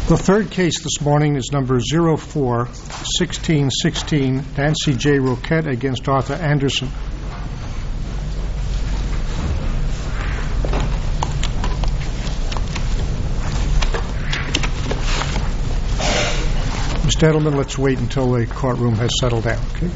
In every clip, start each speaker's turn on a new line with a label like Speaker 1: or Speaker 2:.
Speaker 1: The third case this morning is number 04-1616, Nancy J. Roquette against Arthur Anderson. Mr. Edelman, let's wait until the courtroom has settled down, okay?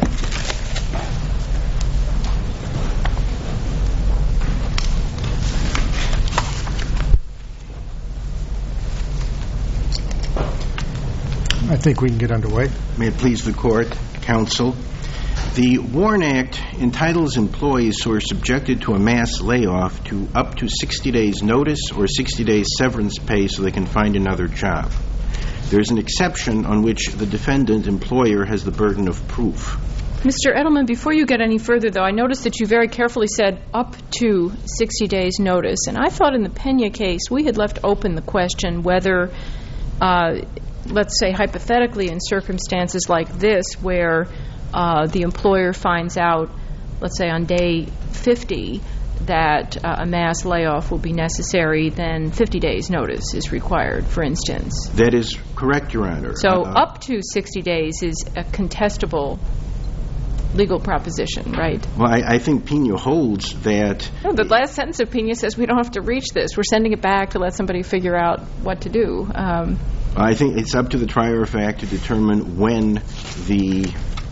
Speaker 1: I think we can get underway.
Speaker 2: May it please the Court, Counsel. The WARN Act entitles employees who are subjected to a mass layoff to up to 60 days notice or 60 days severance pay so they can find another job. There's an exception on which the defendant employer has the burden of proof.
Speaker 3: Mr. Edelman, before you get any further, though, I noticed that you very carefully said up to 60 days notice. And I thought in the Pena case we had left open the question whether let's say hypothetically in circumstances like this where the employer finds out, let's say on day 50, that a mass layoff will be necessary, then 50 days notice is required, for instance.
Speaker 2: That is correct, Your Honor.
Speaker 3: So up to 60 days is a contestable legal proposition, right?
Speaker 2: Well, I think Pena holds that...
Speaker 3: No, the last sentence of Pena says we don't have to reach this. We're sending it back to let somebody figure out what to do.
Speaker 2: I think it's up to the trier of fact to determine when the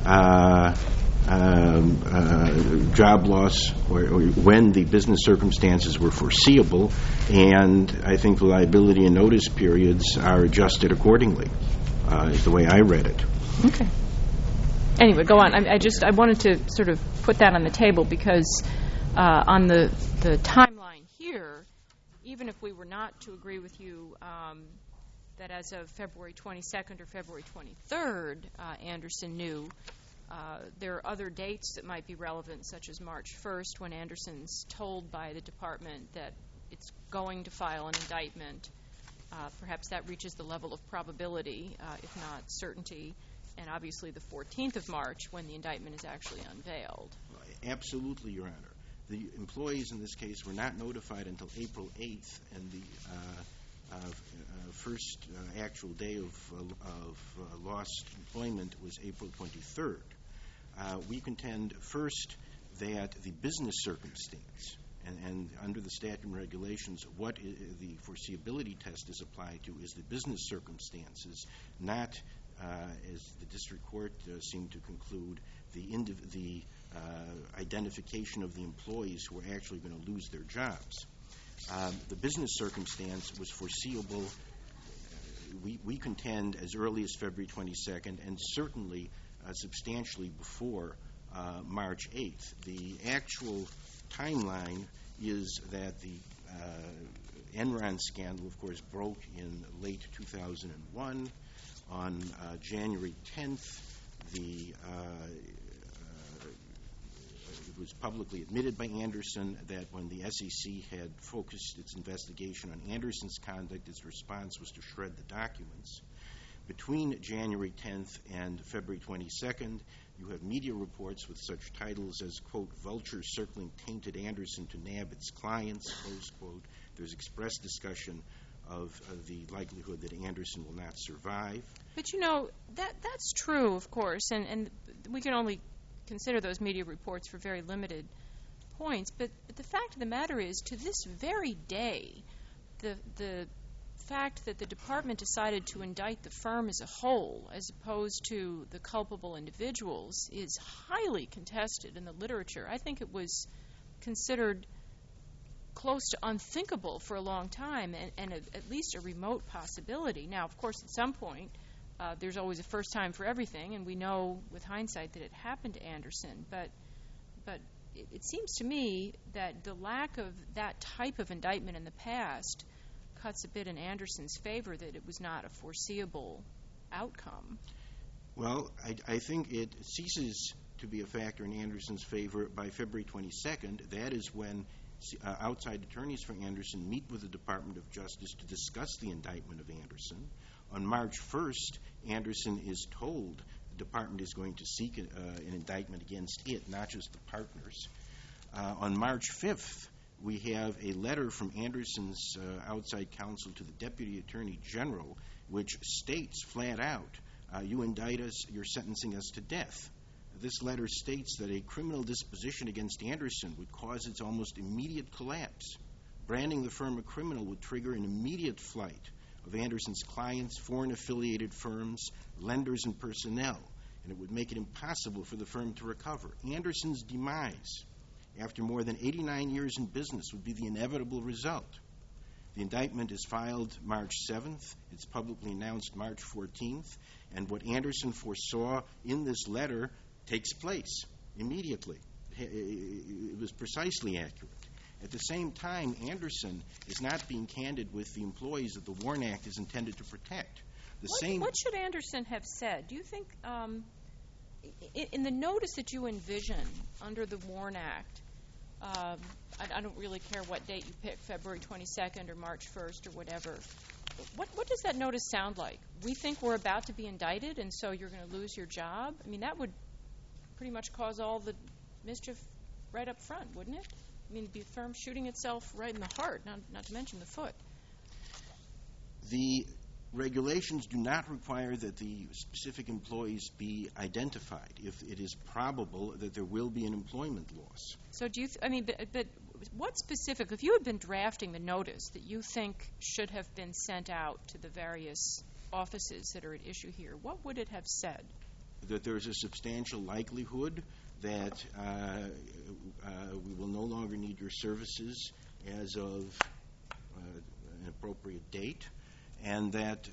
Speaker 2: job loss or when the business circumstances were foreseeable, and I think the liability and notice periods are adjusted accordingly, is the way I read it.
Speaker 3: Okay. Anyway, go on. I wanted to sort of put that on the table because on the timeline here, even if we were not to agree with you that as of February 22nd or February 23rd, Anderson knew, there are other dates that might be relevant, such as March 1st, when Anderson's told by the department that it's going to file an indictment. Perhaps that reaches the level of probability, if not certainty. And obviously the 14th of March, when the indictment is actually unveiled.
Speaker 2: Absolutely, Your Honor. The employees in this case were not notified until April 8th, and the first actual day of lost employment was April 23rd. We contend first that the business circumstance, and under the statute and regulations, what the foreseeability test is applied to is the business circumstances, not as the district court seemed to conclude, the identification of the employees who were actually going to lose their jobs. The business circumstance was foreseeable, we contend, as early as February 22nd, and certainly substantially before March 8th. The actual timeline is that the Enron scandal, of course, broke in late 2001. On January 10th, it was publicly admitted by Anderson that when the SEC had focused its investigation on Anderson's conduct, its response was to shred the documents. Between January 10th and February 22nd, you have media reports with such titles as, quote, "Vulture circling tainted Anderson to nab its clients," close quote. There's express discussion of the likelihood that Anderson will not survive.
Speaker 3: But, you know, that's true, of course, and we can only consider those media reports for very limited points. But the fact of the matter is, to this very day, the fact that the department decided to indict the firm as a whole as opposed to the culpable individuals is highly contested in the literature. I think it was considered close to unthinkable for a long time and at least a remote possibility. Now, of course, at some point, there's always a first time for everything, and we know with hindsight that it happened to Anderson. But it seems to me that the lack of that type of indictment in the past cuts a bit in Anderson's favor, that it was not a foreseeable outcome.
Speaker 2: Well, I think it ceases to be a factor in Anderson's favor by February 22nd. That is when outside attorneys for Anderson meet with the Department of Justice to discuss the indictment of Anderson. On March 1st, Anderson is told the department is going to seek an indictment against it, not just the partners. On March 5th, we have a letter from Anderson's outside counsel to the Deputy Attorney General, which states flat out, you indict us, you're sentencing us to death. This letter states that a criminal disposition against Anderson would cause its almost immediate collapse. Branding the firm a criminal would trigger an immediate flight of Anderson's clients, foreign-affiliated firms, lenders, and personnel, and it would make it impossible for the firm to recover. Anderson's demise, after more than 89 years in business, would be the inevitable result. The indictment is filed March 7th. It's publicly announced March 14th, and what Anderson foresaw in this letter takes place immediately. It was precisely accurate. At the same time, Anderson is not being candid with the employees that the WARN Act is intended to protect.
Speaker 3: What should Anderson have said? Do you think, in the notice that you envision under the WARN Act, I don't really care what date you pick, February 22nd or March 1st or whatever, what does that notice sound like? We think we're about to be indicted, and so you're going to lose your job? I mean, that would pretty much cause all the mischief right up front, wouldn't it? I mean, it'd be a firm shooting itself right in the heart, not to mention the foot.
Speaker 2: The regulations do not require that the specific employees be identified if it is probable that there will be an employment loss.
Speaker 3: So do you, but what specific, if you had been drafting the notice that you think should have been sent out to the various offices that are at issue here, what would it have said?
Speaker 2: That there is a substantial likelihood that we will no longer need your services as of an appropriate date, and that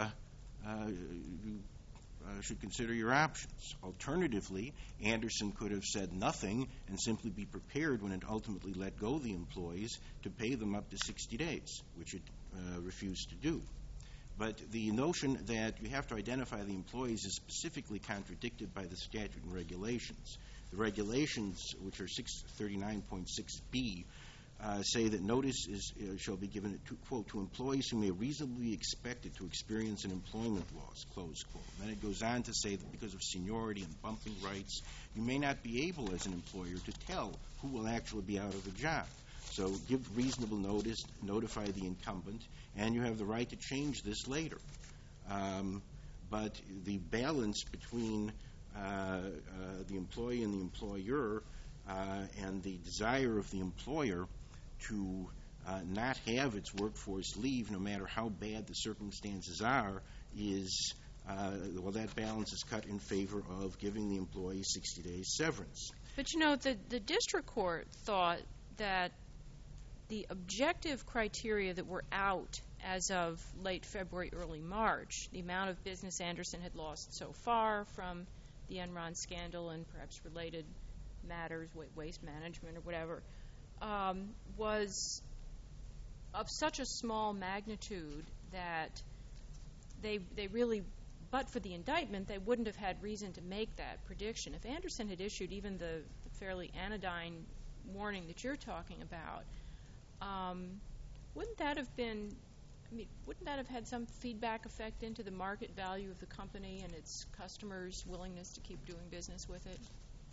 Speaker 2: you should consider your options. Alternatively, Anderson could have said nothing and simply be prepared when it ultimately let go the employees to pay them up to 60 days, which it refused to do. But the notion that you have to identify the employees is specifically contradicted by the statute and regulations. The regulations, which are 639.6b, say that notice shall be given to, quote, to employees who may reasonably be expected to experience an employment loss, close quote. Then it goes on to say that because of seniority and bumping rights, you may not be able as an employer to tell who will actually be out of a job. So give reasonable notice, notify the incumbent, and you have the right to change this later. But the balance between the employee and the employer and the desire of the employer to not have its workforce leave no matter how bad the circumstances are is, that balance is cut in favor of giving the employee 60 days severance.
Speaker 3: But you know, the district court thought that the objective criteria that were out as of late February, early March, the amount of business Anderson had lost so far from the Enron scandal and perhaps related matters, waste management or whatever, was of such a small magnitude that they really, but for the indictment, they wouldn't have had reason to make that prediction. If Anderson had issued even the fairly anodyne warning that you're talking about, wouldn't that have had some feedback effect into the market value of the company and its customers' willingness to keep doing business with it?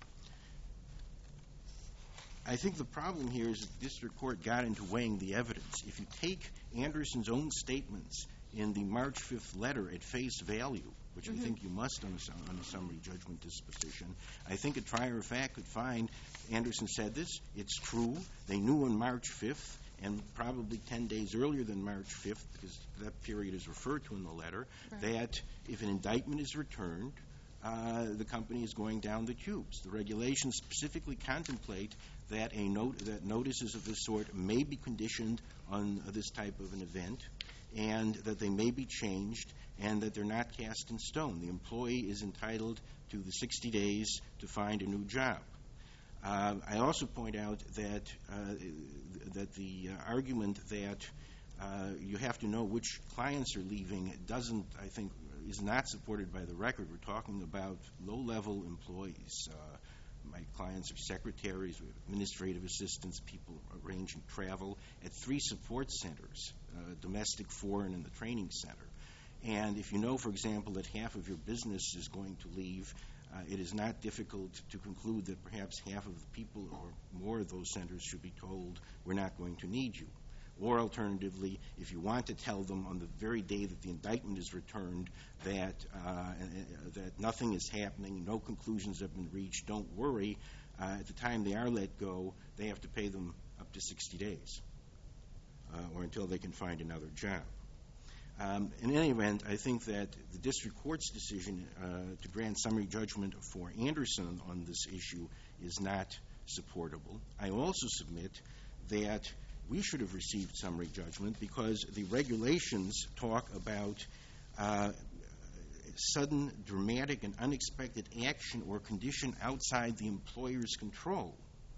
Speaker 2: I think the problem here is that the district court got into weighing the evidence. If you take Anderson's own statements in the March 5th letter at face value, which I think you must on a summary judgment disposition, I think a trier of fact could find Anderson said this, it's true, they knew on March 5th, and probably 10 days earlier than March 5th, because that period is referred to in the letter, that if an indictment is returned, the company is going down the tubes. The regulations specifically contemplate that that notices of this sort may be conditioned on this type of an event, and that they may be changed, and that they're not cast in stone. The employee is entitled to the 60 days to find a new job. I also point out that the argument that you have to know which clients are leaving doesn't, I think, is not supported by the record. We're talking about low-level employees. My clients are secretaries, administrative assistants, people arranging travel at 3 support centers, domestic, foreign, and the training center. And if you know, for example, that half of your business is going to leave, It is not difficult to conclude that perhaps half of the people or more of those centers should be told, we're not going to need you. Or alternatively, if you want to tell them on the very day that the indictment is returned that nothing is happening, no conclusions have been reached, don't worry, at the time they are let go, they have to pay them up to 60 days or until they can find another job. In any event, I think that the district court's decision to grant summary judgment for Anderson on this issue is not supportable. I also submit that we should have received summary judgment because the regulations talk about sudden, dramatic, and unexpected action or condition outside the employer's control.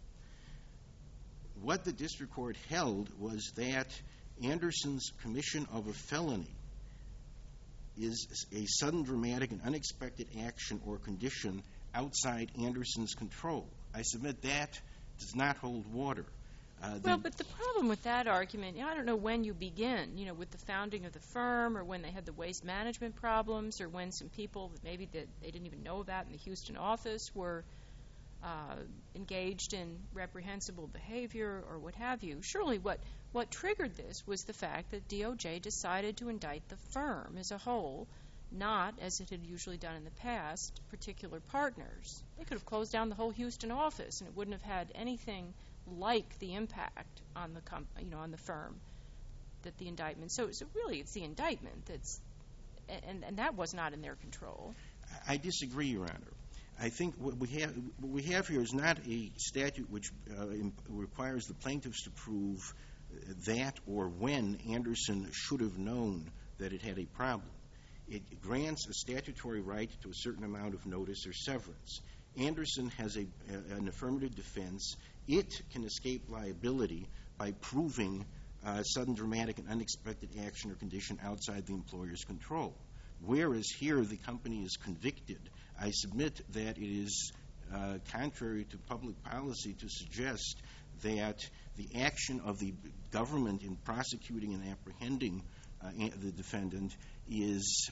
Speaker 2: What the district court held was that Anderson's commission of a felony is a sudden, dramatic, and unexpected action or condition outside Anderson's control. I submit that does not hold water.
Speaker 3: Well, but the problem with that argument, I don't know when you begin, with the founding of the firm or when they had the waste management problems or when some people that maybe that they didn't even know about in the Houston office were engaged in reprehensible behavior or what have you. Surely what triggered this was the fact that DOJ decided to indict the firm as a whole, not, as it had usually done in the past, particular partners. They could have closed down the whole Houston office and it wouldn't have had anything like the impact on the on the firm that the indictment. So really, it's the indictment that's, and that was not in their control.
Speaker 2: I disagree, Your Honor. I think what we have here is not a statute which requires the plaintiffs to prove that or when Anderson should have known that it had a problem. It grants a statutory right to a certain amount of notice or severance. Anderson has an affirmative defense. It can escape liability by proving sudden, dramatic, and unexpected action or condition outside the employer's control. Whereas here the company is convicted, I submit that it is contrary to public policy to suggest that the action of the government in prosecuting and apprehending the defendant is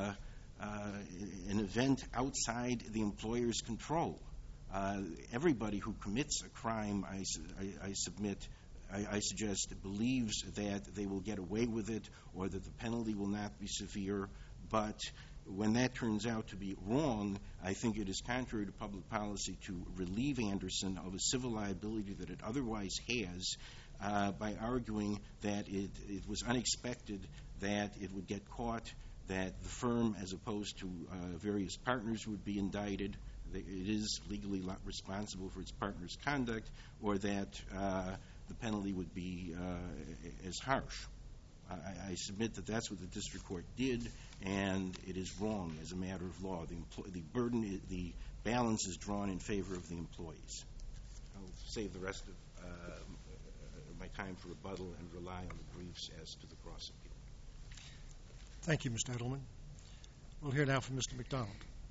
Speaker 2: an event outside the employer's control. Everybody who commits a crime, I suggest, believes that they will get away with it or that the penalty will not be severe. But when that turns out to be wrong, I think it is contrary to public policy to relieve Anderson of a civil liability that it otherwise has by arguing that it was unexpected that it would get caught, that the firm, as opposed to various partners, would be indicted, that it is legally responsible for its partner's conduct, or that the penalty would be as harsh. I submit that that's what the district court did, and it is wrong as a matter of law. The balance is drawn in favor of the employees. I'll save the rest of my time for rebuttal and rely on the briefs as to the cross-appeal.
Speaker 1: Thank you, Mr. Edelman. We'll hear now from Mr. McDonald.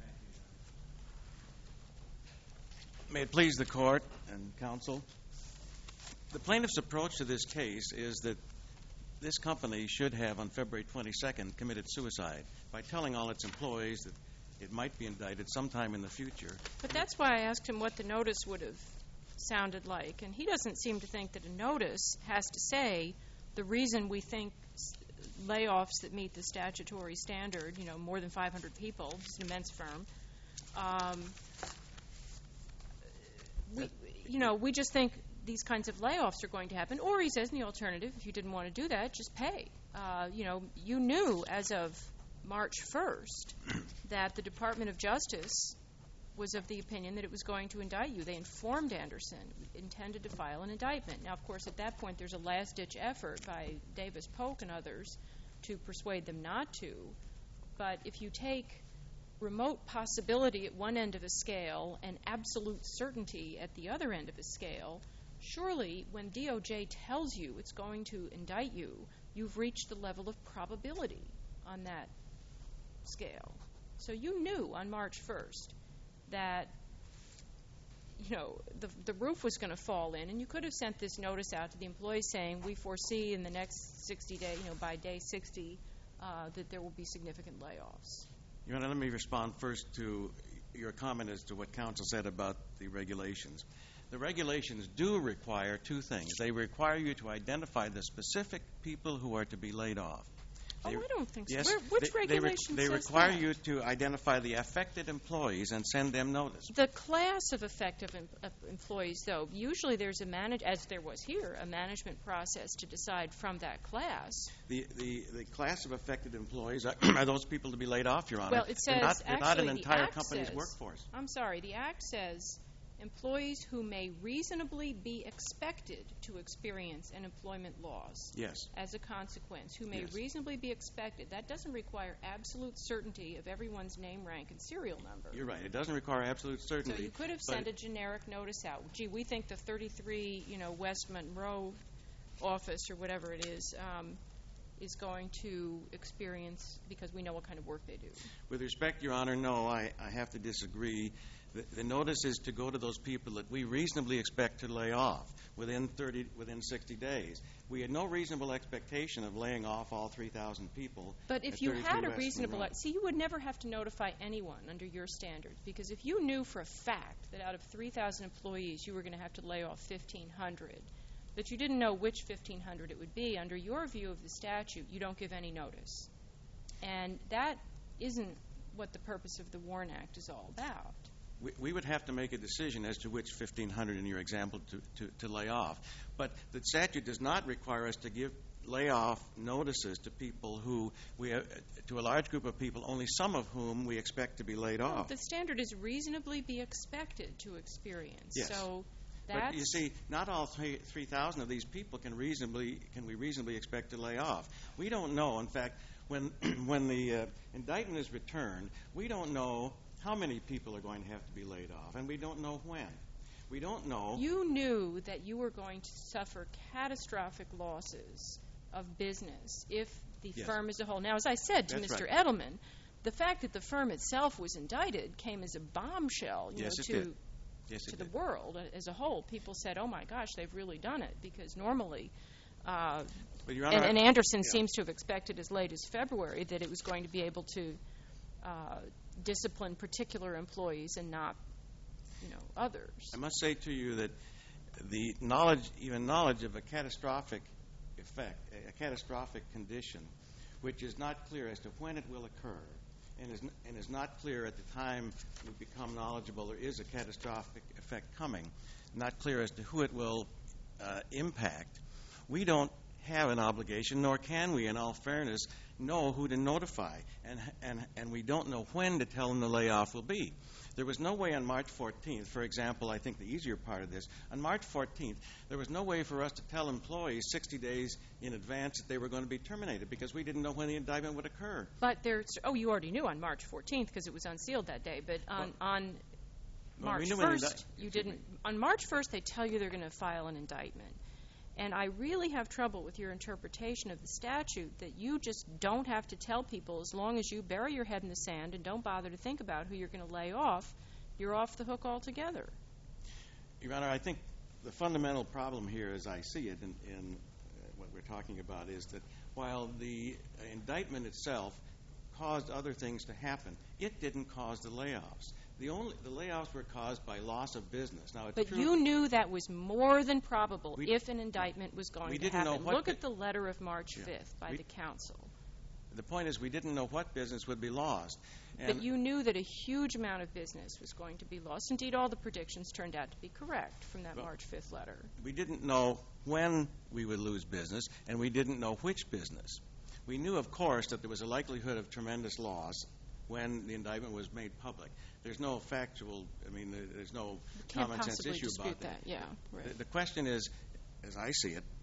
Speaker 4: May it please the Court and Counsel, the plaintiff's approach to this case is that this company should have, on February 22nd, committed suicide by telling all its employees that it might be indicted sometime in the future.
Speaker 3: But that's why I asked him what the notice would have sounded like, and he doesn't seem to think that a notice has to say the reason we think layoffs that meet the statutory standard, more than 500 people, it's an immense firm, we just think these kinds of layoffs are going to happen. Or he says, in the alternative, if you didn't want to do that, just pay. You knew as of March 1st that the Department of Justice was of the opinion that it was going to indict you. They informed Anderson, intended to file an indictment. Now, of course, at that point, there's a last-ditch effort by Davis Polk and others to persuade them not to. But if you take remote possibility at one end of a scale and absolute certainty at the other end of a scale, surely when DOJ tells you it's going to indict you, you've reached the level of probability on that scale. So you knew on March 1st that the roof was going to fall in, and you could have sent this notice out to the employees saying, we foresee in the next 60 days, by day 60, that there will be significant layoffs.
Speaker 4: Your Honor, let me respond first to your comment as to what counsel said about the regulations. The regulations do require two things. They require you to identify the specific people who are to be laid off.
Speaker 3: I don't think so.
Speaker 4: Yes,
Speaker 3: Which regulation
Speaker 4: they
Speaker 3: says
Speaker 4: require
Speaker 3: that?
Speaker 4: you to identify the affected employees and send them notice.
Speaker 3: The class of effective employees, though, usually there's as there was here, a management process to decide from that class.
Speaker 4: The class of affected employees are those people to be laid off, Your Honor.
Speaker 3: Well, it says
Speaker 4: they're not an
Speaker 3: actually,
Speaker 4: entire
Speaker 3: the Act
Speaker 4: company's
Speaker 3: says-
Speaker 4: workforce.
Speaker 3: I'm sorry. The Act says employees who may reasonably be expected to experience an employment loss
Speaker 4: Yes.
Speaker 3: as a consequence, who may
Speaker 4: Yes.
Speaker 3: reasonably be expected. That doesn't require absolute certainty of everyone's name, rank, and serial number.
Speaker 4: You're right. It doesn't require absolute
Speaker 3: So
Speaker 4: certainty.
Speaker 3: you could have
Speaker 4: but
Speaker 3: sent a generic notice out. Gee, we think the 33, West Monroe office or whatever it is going to experience, because we know what kind of work they do.
Speaker 4: With respect, Your Honor, no, I have to disagree. The notice is to go to those people that we reasonably expect to lay off within 60 days. We had no reasonable expectation of laying off all 3,000 people.
Speaker 3: But if
Speaker 4: at
Speaker 3: you
Speaker 4: 33
Speaker 3: had a
Speaker 4: West
Speaker 3: reasonable,
Speaker 4: Monroe.
Speaker 3: you would never have to notify anyone under your standards, because if you knew for a fact that out of 3,000 employees you were going to have to lay off 1,500, but you didn't know which 1,500 it would be, under your view of the statute, you don't give any notice. And that isn't what the purpose of the WARN Act is all about.
Speaker 4: We would have to make a decision as to which 1,500 in your example to lay off. But the statute does not require us to give layoff notices to people who to a large group of people, only some of whom we expect to be laid off.
Speaker 3: The standard is reasonably be expected to experience.
Speaker 4: Yes.
Speaker 3: So
Speaker 4: But
Speaker 3: that's
Speaker 4: you see, not all 3,000 of these people can we reasonably expect to lay off. We don't know. In fact, when the indictment is returned, we don't know how many people are going to have to be laid off, and we don't know when. We don't know.
Speaker 3: You knew that you were going to suffer catastrophic losses of business if the
Speaker 4: Yes.
Speaker 3: firm as a whole. Now, as I said to
Speaker 4: That's
Speaker 3: Mr.
Speaker 4: right.
Speaker 3: Edelman, the fact that the firm itself was indicted came as a bombshell,
Speaker 4: Yes, it
Speaker 3: to
Speaker 4: did. Yes,
Speaker 3: to
Speaker 4: it
Speaker 3: the
Speaker 4: did.
Speaker 3: world as a whole. People said, "Oh my gosh, they've really done it," because normally.
Speaker 4: But Your Honor,
Speaker 3: And Anderson
Speaker 4: yeah.
Speaker 3: seems to have expected as late as February that it was going to be able to discipline particular employees and not, others.
Speaker 4: I must say to you that the knowledge of a catastrophic effect, a catastrophic condition, which is not clear as to when it will occur, and is not clear at the time we become knowledgeable there is a catastrophic effect coming, not clear as to who it will impact, we don't have an obligation, nor can we, in all fairness, know who to notify, and we don't know when to tell them the layoff will be. There was no way on March 14th, for example, I think the easier part of this, on March 14th, there was no way for us to tell employees 60 days in advance that they were going to be terminated because we didn't know when the indictment would occur.
Speaker 3: But you already knew on March 14th because it was unsealed that day. But on March
Speaker 4: we knew when
Speaker 3: 1st, you didn't. On March 1st, they tell you they're going to file an indictment. And I really have trouble with your interpretation of the statute that you just don't have to tell people as long as you bury your head in the sand and don't bother to think about who you're going to lay off, you're off the hook altogether.
Speaker 4: Your Honor, I think the fundamental problem here, as I see it in what we're talking about, is that while the indictment itself caused other things to happen, it didn't cause the layoffs. The layoffs were caused by loss of business. Now, it's
Speaker 3: But
Speaker 4: true.
Speaker 3: you knew that was more than probable if an indictment was going
Speaker 4: we
Speaker 3: to
Speaker 4: didn't know
Speaker 3: happen.
Speaker 4: what
Speaker 3: Look
Speaker 4: the-
Speaker 3: at the letter of March
Speaker 4: Yeah.
Speaker 3: 5th by
Speaker 4: We-
Speaker 3: the counsel.
Speaker 4: The point is we didn't know what business would be lost.
Speaker 3: But you knew that a huge amount of business was going to be lost. Indeed, all the predictions turned out to be correct from that
Speaker 4: Well-
Speaker 3: March 5th letter.
Speaker 4: We didn't know when we would lose business, and we didn't know which business. We knew, of course, that there was a likelihood of tremendous loss when the indictment was made public. There's no factual, there's no
Speaker 3: Can't
Speaker 4: common sense
Speaker 3: possibly
Speaker 4: issue
Speaker 3: dispute
Speaker 4: about
Speaker 3: that. Yeah, right.
Speaker 4: The question is, as I see it,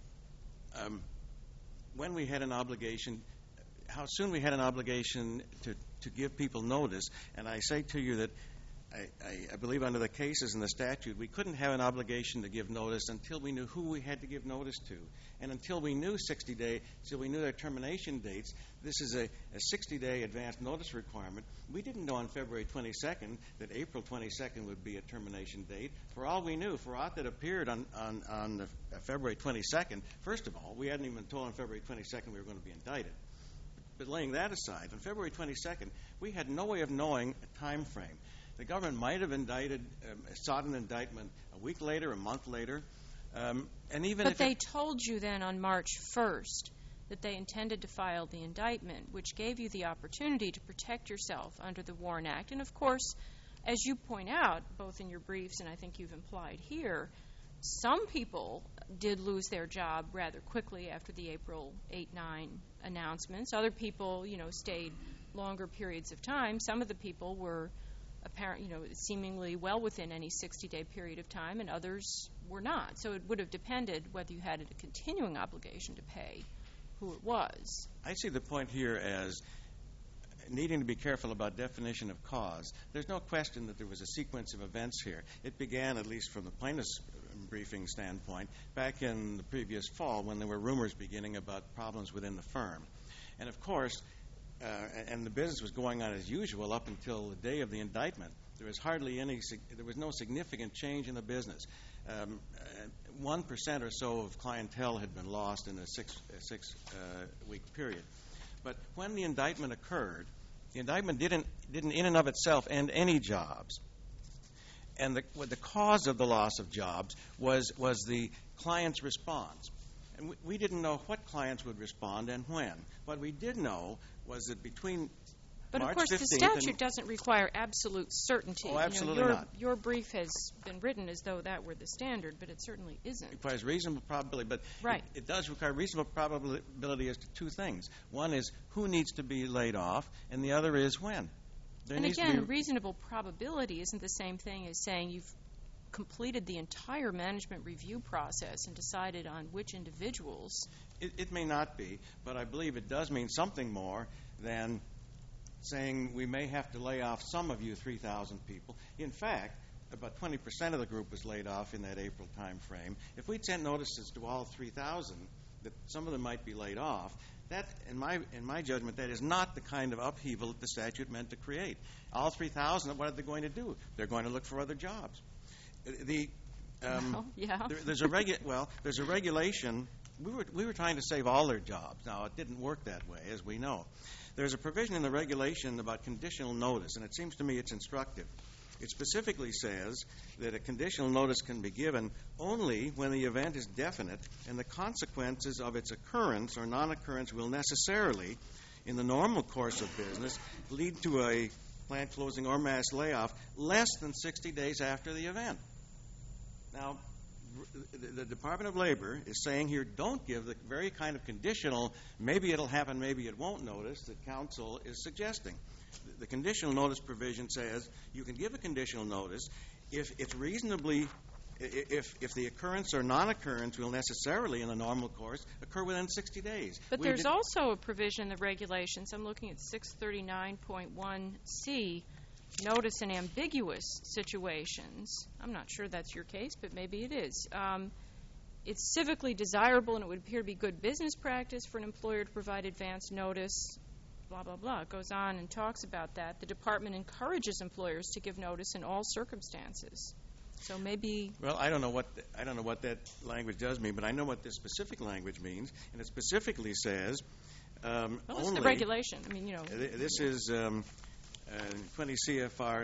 Speaker 4: when we had an obligation, how soon we had an obligation to give people notice, and I say to you that I believe under the cases in the statute, we couldn't have an obligation to give notice until we knew who we had to give notice to. And until we knew 60 days, until we knew their termination dates, this is a 60-day advance notice requirement. We didn't know on February 22nd that April 22nd would be a termination date. For all we knew, for aught that appeared on February 22nd, first of all, we hadn't even been told on February 22nd we were going to be indicted. But laying that aside, on February 22nd, we had no way of knowing a time frame. The government might have sought an indictment a week later, a month later, and even
Speaker 3: But
Speaker 4: if
Speaker 3: they told you then on March 1st that they intended to file the indictment, which gave you the opportunity to protect yourself under the WARN Act. And, of course, as you point out, both in your briefs and I think you've implied here, some people did lose their job rather quickly after the April 8-9 announcements. Other people, stayed longer periods of time. Some of the people were seemingly well within any 60-day period of time, and others were not. So it would have depended whether you had a continuing obligation to pay who it was.
Speaker 4: I see the point here as needing to be careful about definition of cause. There's no question that there was a sequence of events here. It began, at least from the plaintiff's briefing standpoint, back in the previous fall when there were rumors beginning about problems within the firm. And, of course, and the business was going on as usual up until the day of the indictment. There was no significant change in the business. 1% or so of clientele had been lost in a six-week period. But when the indictment occurred, the indictment didn't in and of itself end any jobs. And the cause of the loss of jobs was the client's response. And we didn't know what clients would respond and when. What we did know was that between
Speaker 3: But,
Speaker 4: March
Speaker 3: of course,
Speaker 4: 15th
Speaker 3: the statute doesn't require absolute certainty.
Speaker 4: Oh, absolutely not.
Speaker 3: Your brief has been written as though that were the standard, but it certainly isn't.
Speaker 4: It requires reasonable probability, but
Speaker 3: Right.
Speaker 4: it does require reasonable probability as to two things. One is who needs to be laid off, and the other is when.
Speaker 3: And again, reasonable probability isn't the same thing as saying you've completed the entire management review process and decided on which individuals.
Speaker 4: It may not be, but I believe it does mean something more than saying we may have to lay off some of you 3,000 people. In fact, about 20% of the group was laid off in that April time frame. If we'd sent notices to all 3,000 that some of them might be laid off, that, in my judgment, that is not the kind of upheaval that the statute meant to create. All 3,000, what are they going to do? They're going to look for other jobs. There's a regulation. We were trying to save all their jobs. Now, it didn't work that way, as we know. There's a provision in the regulation about conditional notice, and it seems to me it's instructive. It specifically says that a conditional notice can be given only when the event is definite and the consequences of its occurrence or non-occurrence will necessarily, in the normal course of business, lead to a plant closing or mass layoff less than 60 days after the event. Now, the Department of Labor is saying here, don't give the very kind of conditional, maybe it'll happen, maybe it won't notice that counsel is suggesting. The conditional notice provision says you can give a conditional notice if it's reasonably, if the occurrence or non-occurrence will necessarily, in the normal course, occur within 60 days.
Speaker 3: But there's also a provision in the regulations. I'm looking at 639.1c, notice in ambiguous situations. I'm not sure that's your case, but maybe it is. It's civically desirable and it would appear to be good business practice for an employer to provide advance notice, blah, blah, blah. It goes on and talks about that. The department encourages employers to give notice in all circumstances. So maybe...
Speaker 4: Well, I don't know what that language does mean, but I know what this specific language means, and it specifically says
Speaker 3: well, it's
Speaker 4: only...
Speaker 3: the regulation. I mean,
Speaker 4: This is 20 CFR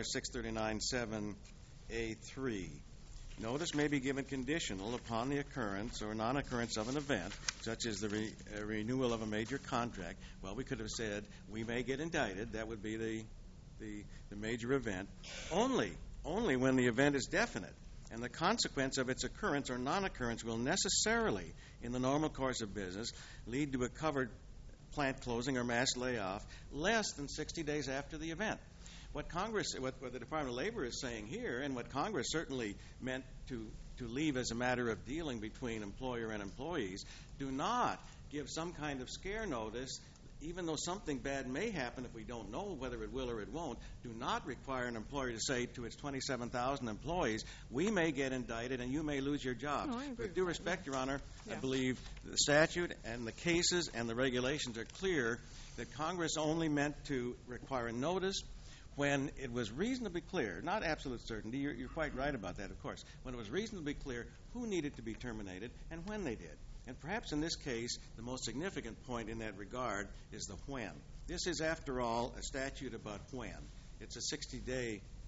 Speaker 4: 639.7A3. Notice may be given conditional upon the occurrence or non-occurrence of an event, such as the renewal of a major contract. Well, we could have said we may get indicted. That would be the major event. Only when the event is definite and the consequence of its occurrence or non-occurrence will necessarily, in the normal course of business, lead to a covered plant closing or mass layoff less than 60 days after the event. What the Department of Labor is saying here, and what Congress certainly meant to leave as a matter of dealing between employer and employees, do not give some kind of scare notice, even though something bad may happen if we don't know whether it will or it won't. Do not require an employer to say to its 27,000 employees, we may get indicted and you may lose your job.
Speaker 3: No, I agree
Speaker 4: With due respect, Your Honor, I believe the statute and the cases and the regulations are clear that Congress only meant to require a notice when it was reasonably clear, not absolute certainty, you're quite right about that, of course, when it was reasonably clear who needed to be terminated and when they did. And perhaps in this case, the most significant point in that regard is the when. This is, after all, a statute about when. It's a 60-day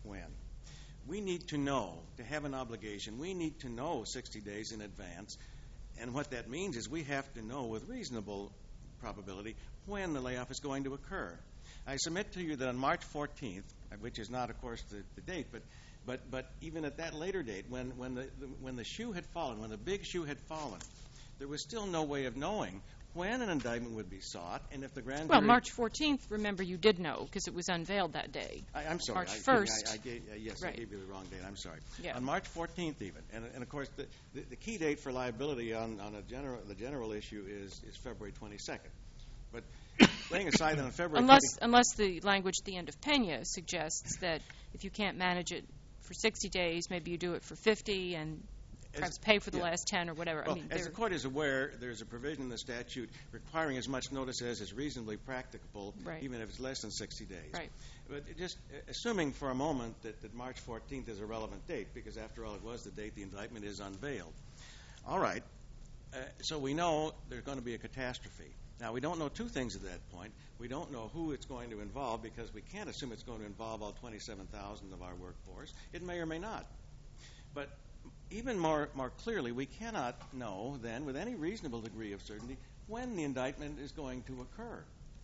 Speaker 4: when. We need to know, to have an obligation, we need to know 60 days in advance. And what that means is we have to know with reasonable probability when the layoff is going to occur. I submit to you that on March 14th, which is not, of course, the date, but even at that later date, when the shoe had fallen, when the big shoe had fallen, there was still no way of knowing when an indictment would be sought, and if the grand jury...
Speaker 3: Well, March 14th, remember, you did know, because it was unveiled that day.
Speaker 4: I'm sorry.
Speaker 3: March 1st.
Speaker 4: Yes,
Speaker 3: Right.
Speaker 4: I gave you the wrong date. I'm sorry.
Speaker 3: Yeah.
Speaker 4: On March 14th even. And of course, the key date for liability on the general issue is February 22nd. But laying aside that on February
Speaker 3: Unless the language at the end of Pena suggests that if you can't manage it for 60 days, maybe you do it for 50 and perhaps pay for the last 10 or whatever.
Speaker 4: Well, as the Court is aware, there's a provision in the statute requiring as much notice as is reasonably practicable,
Speaker 3: right,
Speaker 4: even if it's less than 60 days.
Speaker 3: Right.
Speaker 4: But just assuming for a moment that March 14th is a relevant date, because after all, it was the date the indictment is unveiled. All right. So we know there's going to be a catastrophe. Now, we don't know two things at that point. We don't know who it's going to involve, because we can't assume it's going to involve all 27,000 of our workforce. It may or may not. But even more clearly, we cannot know then, with any reasonable degree of certainty, when the indictment is going to occur.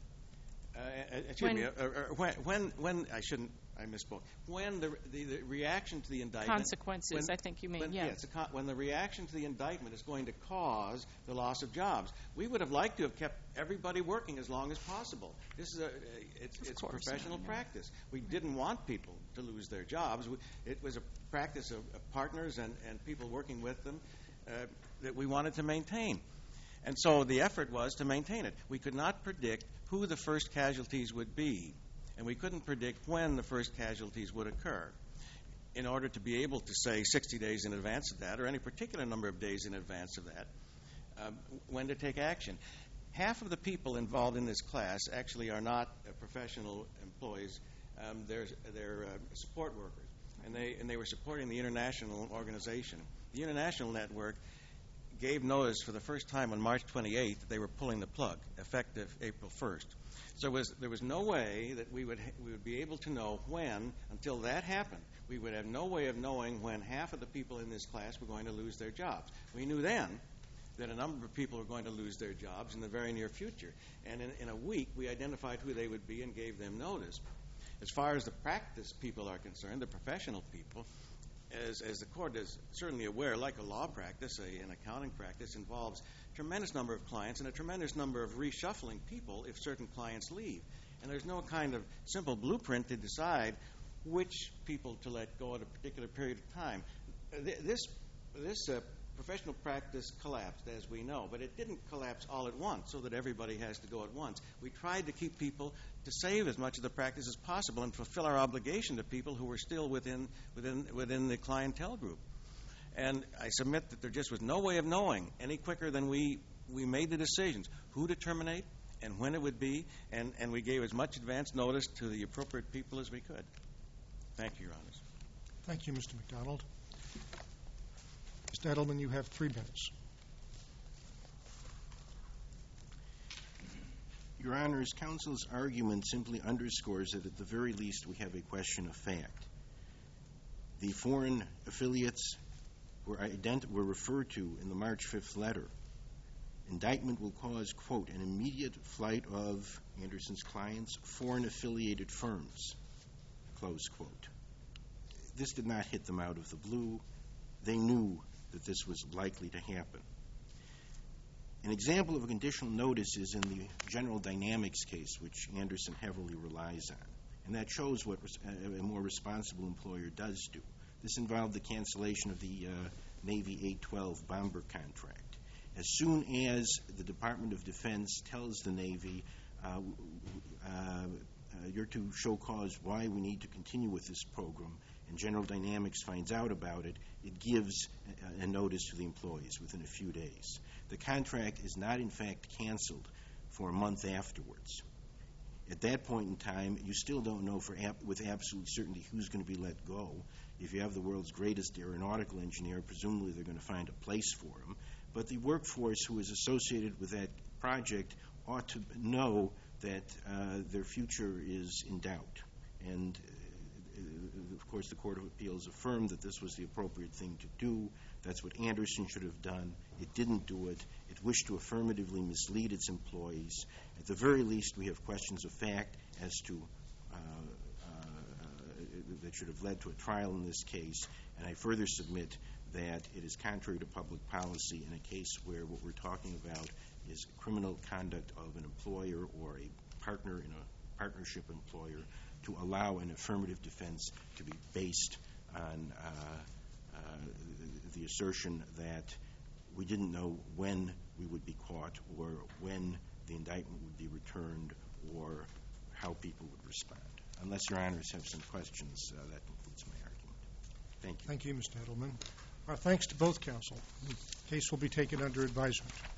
Speaker 4: I misspoke. When the reaction to the indictment...
Speaker 3: Consequences, I think you mean,
Speaker 4: yes. When the reaction to the indictment is going to cause the loss of jobs. We would have liked to have kept everybody working as long as possible. This is it's professional practice. We didn't want people to lose their jobs. It was a practice of partners and people working with them that we wanted to maintain. And so the effort was to maintain it. We could not predict who the first casualties would be, and we couldn't predict when the first casualties would occur. In order to be able to say 60 days in advance of that, or any particular number of days in advance of that, when to take action. Half of the people involved in this class actually are not professional employees. They're support workers, and they were supporting the international organization. The international network gave notice for the first time on March 28th that they were pulling the plug, effective April 1st. So there was no way that we would be able to know when, until that happened. We would have no way of knowing when half of the people in this class were going to lose their jobs. We knew then that a number of people were going to lose their jobs in the very near future. And in a week, we identified who they would be and gave them notice. As far as the practice people are concerned, the professional people, as the Court is certainly aware, like a law practice, an accounting practice, involves a tremendous number of clients and a tremendous number of reshuffling people if certain clients leave. And there's no kind of simple blueprint to decide which people to let go at a particular period of time. This professional practice collapsed, as we know, but it didn't collapse all at once so that everybody has to go at once. We tried to keep people to save as much of the practice as possible and fulfill our obligation to people who were still within the clientele group. And I submit that there just was no way of knowing any quicker than we made the decisions who to terminate and when it would be, and we gave as much advance notice to the appropriate people as we could. Thank you, Your Honors.
Speaker 1: Thank you, Mr. McDonald. Mr. Edelman, you have 3 minutes.
Speaker 2: Your Honors, counsel's argument simply underscores that at the very least we have a question of fact. The foreign affiliates were referred to in the March 5th letter. Indictment will cause, quote, an immediate flight of Anderson's clients, foreign affiliated firms, close quote. This did not hit them out of the blue. They knew that this was likely to happen. An example of a conditional notice is in the General Dynamics case, which Anderson heavily relies on. And that shows what a more responsible employer does do. This involved the cancellation of the Navy 812 bomber contract. As soon as the Department of Defense tells the Navy, you're to show cause why we need to continue with this program, and General Dynamics finds out about it, it gives a notice to the employees within a few days. The contract is not, in fact, canceled for a month afterwards. At that point in time, you still don't know with absolute certainty who's going to be let go. If you have the world's greatest aeronautical engineer, presumably they're going to find a place for him. But the workforce who is associated with that project ought to know that their future is in doubt. And of course, the Court of Appeals affirmed that this was the appropriate thing to do. That's what Anderson should have done. It didn't do it. It wished to affirmatively mislead its employees. At the very least, we have questions of fact as to that should have led to a trial in this case, and I further submit that it is contrary to public policy in a case where what we're talking about is criminal conduct of an employer or a partner in a partnership employer to allow an affirmative defense to be based on the assertion that we didn't know when we would be caught or when the indictment would be returned or how people would respond. Unless Your Honors have some questions, that concludes my argument. Thank you.
Speaker 1: Thank you, Mr. Edelman. Our thanks to both counsel. The case will be taken under advisement.